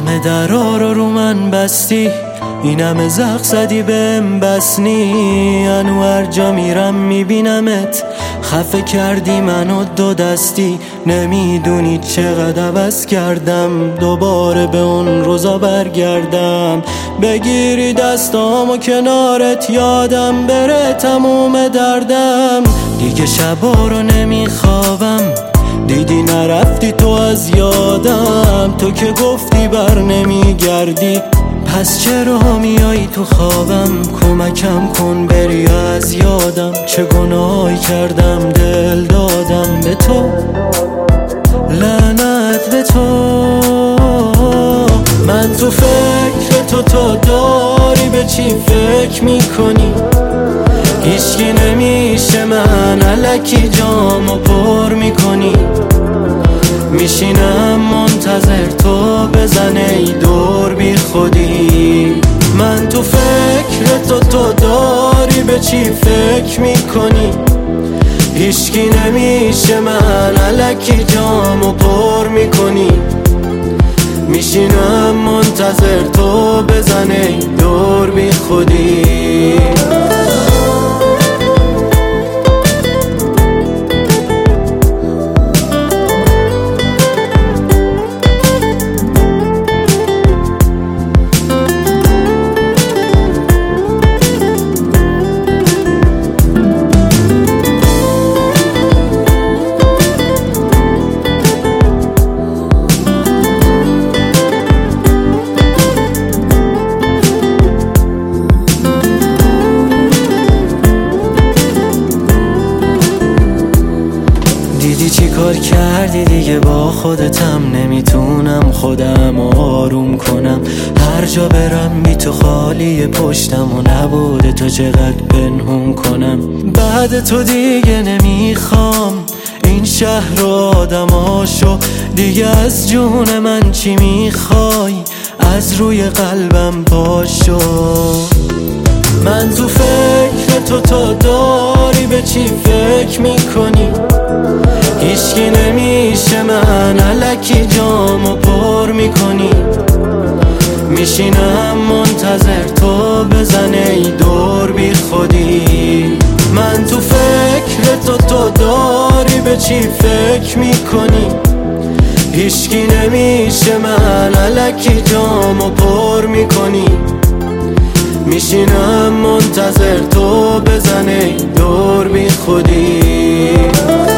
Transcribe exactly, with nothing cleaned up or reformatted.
همه درا رو رو من بستی، این همه زخ زدی بهم بسنی. انو هر جا میرم میبینمت، خفه کردی منو دو دستی. نمیدونی چقدر عوض کردم، دوباره به اون روزا برگردم. بگیری دستامو کنارت، یادم بره تموم دردم. دیگه شبا رو نمیخوابم، دیدی نرفتی تو از یادم. تو که گفتی بر نمیگردی، پس چرا میایی تو خوابم؟ کمکم کن بری از یادم. چه گناهی کردم دل دادم به تو، لعنت به تو. من تو فکر تو، تو داری به چی فکر میکنی؟ هیچکی نمیشه من الکی جامو پر میکنی. میشینم منتظر تو بزنه ای دور بی خودی. من تو فکر تو، تو داری به چی فکر میکنی؟ هیچکی نمیشه من الکی جامو پر میکنی. میشینم منتظر تو بزنه ای دور بی خودی. دیدی چی کار کردی دیگه با خودتم، نمیتونم خودم آروم کنم. هر جا برم بی تو خالی پشتم و نبوده تو چقدر پنهون کنم. بعد تو دیگه نمیخوام این شهر و آدماشو، دیگه از جون من چی میخوای؟ از روی قلبم پاشو. من تو فکر تو، تو داری به چی فکر میکنی؟ هیچکی نمیشه من الکی جامو پر میکنی. میشینم منتظر تو بزنه ای دور بی خودی. من تو فکر تو، تو داری به چی فکر میکنی؟ هیچکی نمیشه من الکی جامو پر میکنی. میشینم منتظر تو بزنه ای دور بی خودی.